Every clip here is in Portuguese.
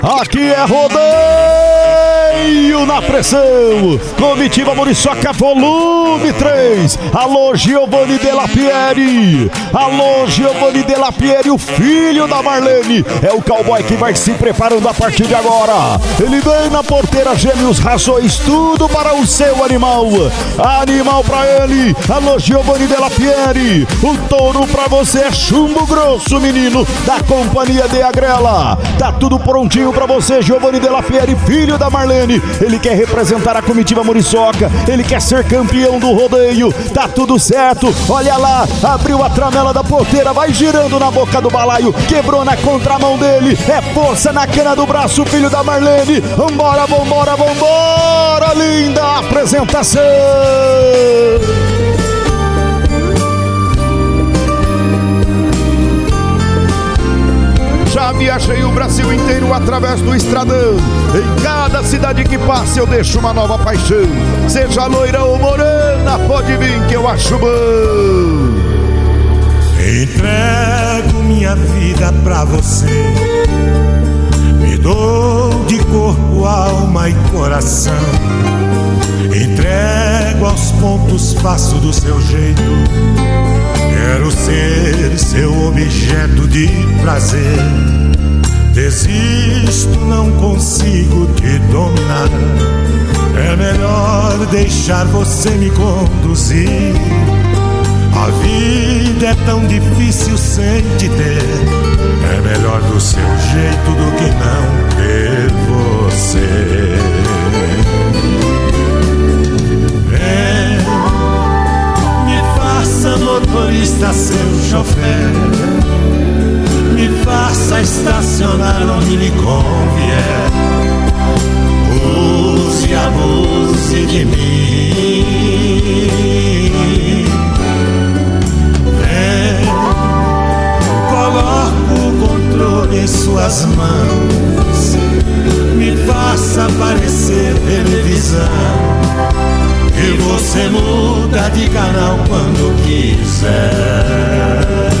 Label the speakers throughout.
Speaker 1: Aqui é rodeio na pressão. Comitiva Muriçoca, volume 3. Alô, Giovanni Della Pieri. Alô, Giovanni Della Pieri, o filho da Marlene. É o cowboy que vai se preparando a partir de agora. Ele vem na porteira, gêmeos, rações, tudo para o seu animal. Animal pra ele. Alô, Giovanni Della Pieri. O touro pra você é chumbo grosso, menino, da companhia de Agrela. Tá tudo prontinho pra você, Giovanni Della Pieri, filho da Marlene. Ele quer representar a comitiva Muriçoca, ele quer ser campeão do rodeio. Tá tudo certo, olha lá, abriu a tramela da porteira, vai girando na boca do balaio, quebrou na contramão dele, é força na cana do braço, filho da Marlene. Vambora, vambora, vambora, linda apresentação. Já viajei o Brasil inteiro através do estradão. Em cada cidade que passa eu deixo uma nova paixão. Seja loira ou morena, pode vir que eu acho bom.
Speaker 2: Entrego minha vida pra você. Me dou de corpo, alma e coração. Entrego aos pontos, faço do seu jeito. Quero ser seu objeto de prazer. Desisto, não consigo te dominar. É melhor deixar você me conduzir. A vida é tão difícil sem te ter. É melhor do seu jeito do que não ter você. Faça motorista seu chofer. Me faça estacionar onde lhe convier. Use e abuse de mim. Coloco o controle em suas mãos. Me faça parecer televisão. E você muda de canal quando quiser.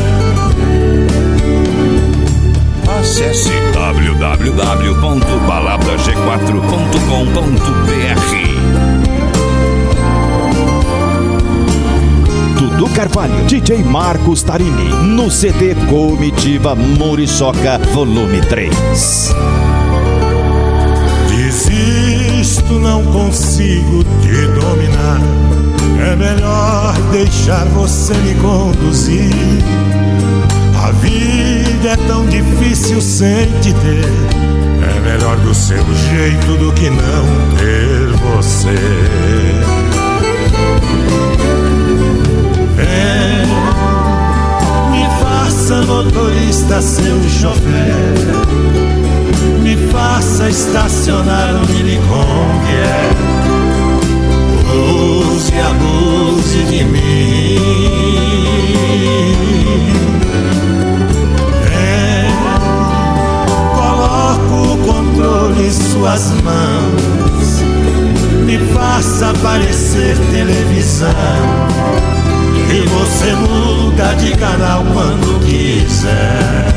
Speaker 3: Acesse www.palavrag4.com.br.
Speaker 1: Dudu Carvalho, DJ Marcos Tarini, no CD Comitiva Muriçoca, volume 3.
Speaker 2: Desisto, não consigo te dominar. É melhor deixar você me conduzir. A vida é tão difícil sem te ter. É melhor do seu jeito do que não ter você. Me faça motorista seu chofer. Me faça estacionar onde lhe convier. Use e abuse de mim. Coloco o controle em suas mãos. Me faça parecer televisão. E você muda de canal quando quiser.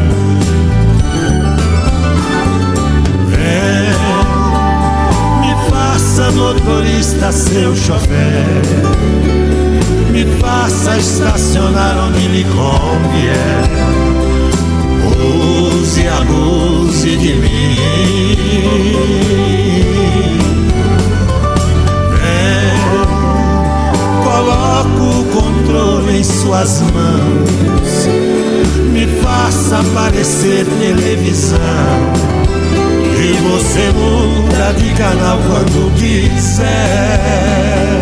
Speaker 2: Faça motorista seu chofer. Me faça estacionar onde lhe convier. Use e abuse de mim. Coloco o controle em suas mãos. Me faça parecer televisão. E você muda de canal quando quiser.